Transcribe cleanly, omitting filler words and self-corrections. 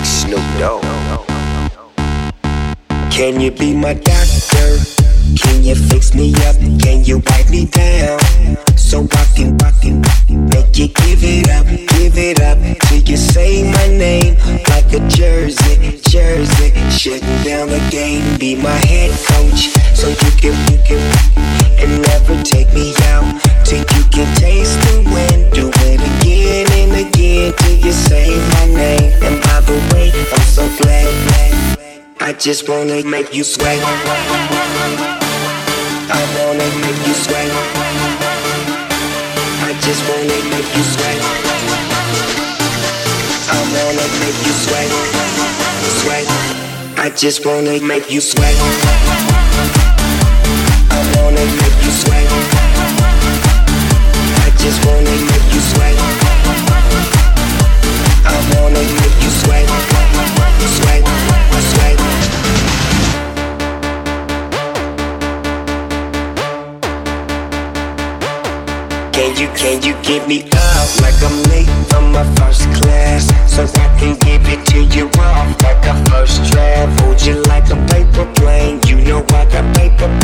Snoop Dogg. Can you be my doctor? Can you fix me up? Can you wipe me down? So I can make you give it up till you say my name like a jersey. Shutting down the game, be my head coach, so you can and never take me out till you can taste the wind. Do it again and again till you say my name. And by the way, I'm so glad. I just wanna make you sweat. I wanna make you sweat. I just wanna make you sweat. I wanna make you sweat. I just wanna make you sweat. I wanna make you sweat. I just wanna make you sweat. I wanna make you sweat. Sweat. Can you give me up like I'm late from my first class, so I can give it to you off like a first draft? Hold you like a paper plane, you know I got paper